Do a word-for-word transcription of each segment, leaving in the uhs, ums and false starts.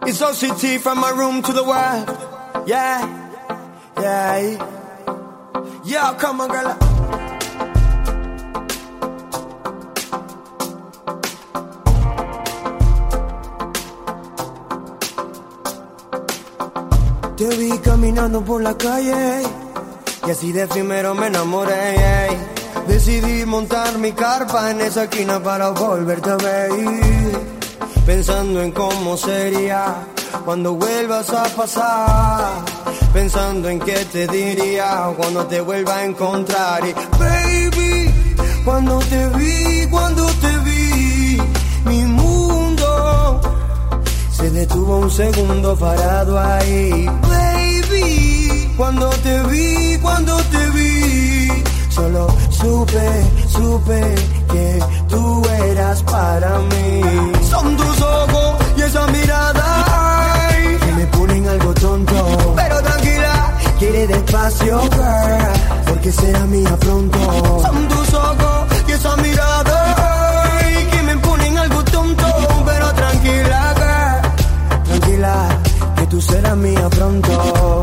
It's O C T from my room to the world. Yeah, yeah. Yo, come on, girl. Te vi caminando por la calle y así de efímero me enamoré. Yeah. Decidí montar mi carpa en esa esquina para volverte a ver, pensando en cómo sería cuando vuelvas a pasar, pensando en qué te diría cuando te vuelva a encontrar. Y baby, cuando te vi, cuando te vi, mi mundo se detuvo un segundo parado ahí. Baby, cuando te vi, cuando te vi, solo supe, supe que tú eras para mí. Son tus ojos y esa mirada ay, que me ponen algo tonto. Pero tranquila, quiere despacio, girl, porque será mía pronto. Son tus ojos y esa mirada ay, que me ponen algo tonto. Pero tranquila, girl, tranquila, que tú serás mía pronto.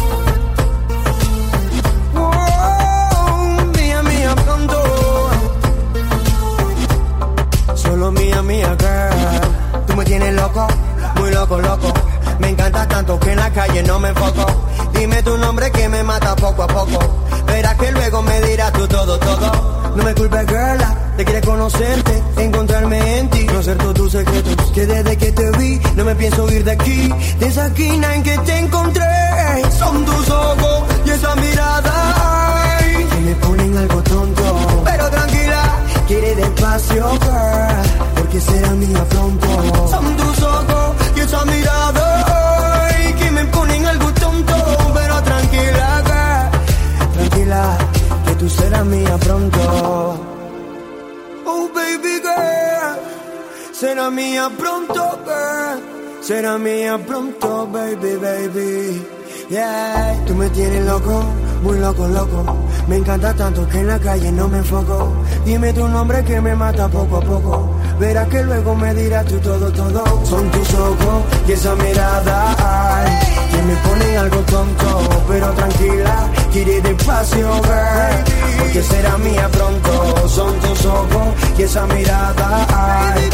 Solo mía, mía, girl. Tú me tienes loco, muy loco, loco. Me encanta tanto que en la calle no me enfoco. Dime tu nombre que me mata poco a poco. Verás que luego me dirás tú todo, todo. No me culpes, girl, te quiere conocerte, encontrarme en ti, conocer todos tus secretos. Que desde que te vi, no me pienso ir de aquí, de esa esquina en que te encontré. Son tus ojos y esa mirada ay, que me ponen algo tonto. Pero tranquila, quiere despacio, girl, porque será mía pronto. Son tus ojos y esa mirada ay, que me ponen algo tonto. Pero tranquila, girl, tranquila, que tú serás mía pronto. Oh baby girl, será mía pronto, girl, será mía pronto, baby, baby. Yeah, tú me tienes loco, muy loco, loco. Me encanta tanto que en la calle no me enfoco. Dime tu nombre que me mata poco a poco. Verás que luego me dirás tú todo, todo. Son tus ojos y esa mirada ay, que me pone algo tonto. Pero tranquila, quiere despacio, girl, porque será mía pronto. Son tus ojos y esa mirada ay,